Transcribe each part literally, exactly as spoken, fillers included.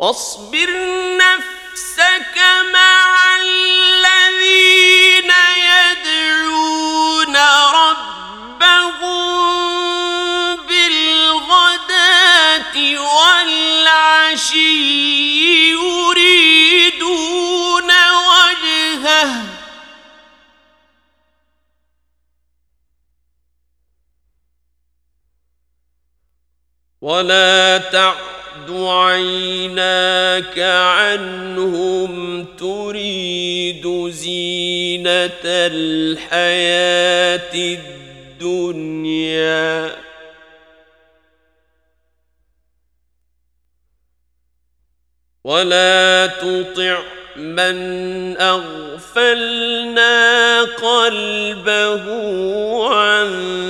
واصبر نفسك مع الذين يدعون ربهم بالغداة والعشي يريدون وجهه ولا تعد عيناك عنهم تريد زينة الحياة الدنيا ولا تطع من أغفلنا قلبه عن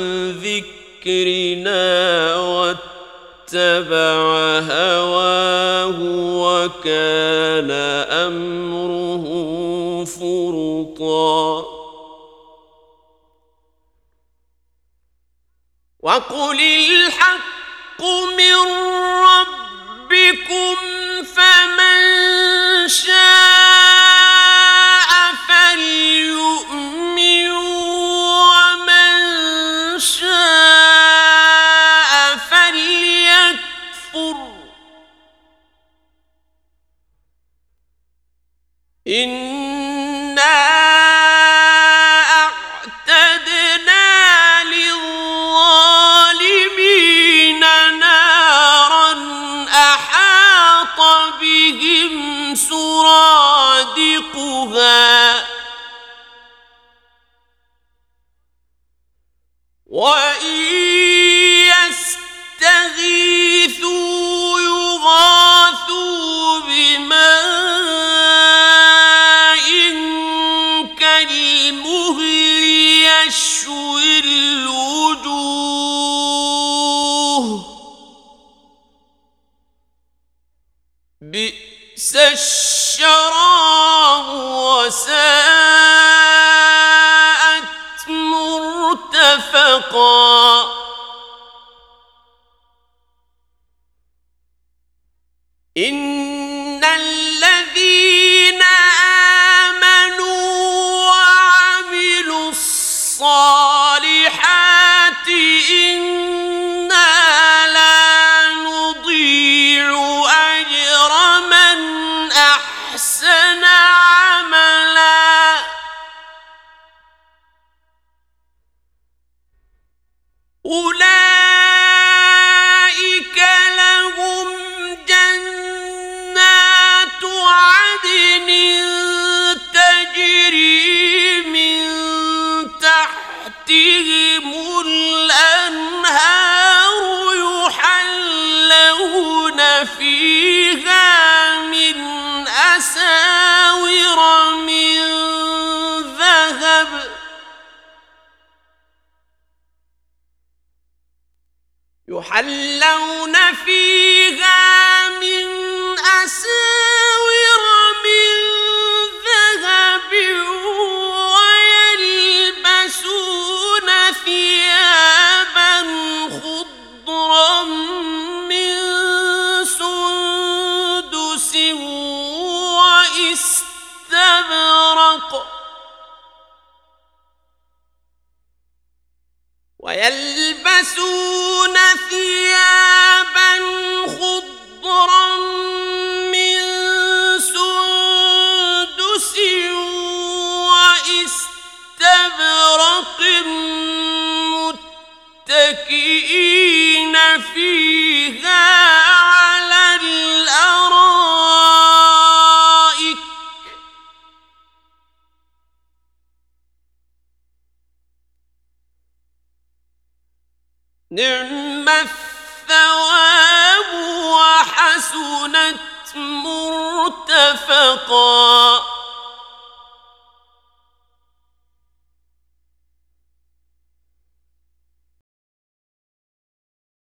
ذكرنا واتبع هواه وكان أمره فرطا وقل الحق من ربكم فمن شاء فليؤمن ومن شاء فليكفر إنا أعتدنا للظالمين نارا أحاط بهم سرادقها وإن يستغيثوا يغاثوا بماء كالمهل يشوي الوجوه بئس الشراب وساءت مرتفقا إن الذين آمنوا وعملوا الصالحات إنا لا نضيع أجر من أحسن عملا أولئك لهم جنات عدن تجري من تحتهم الأنهار يحلون فيها من أساور من ذهب يحلون فيها من أساور من ذهب ويلبسون ثيابا خضرا من سندس واستبرق ويلبسون ثيابا خضرا من سندس واستبرق متكئين فيها على الأرائك نعم الثواب وحسنت مرتفقا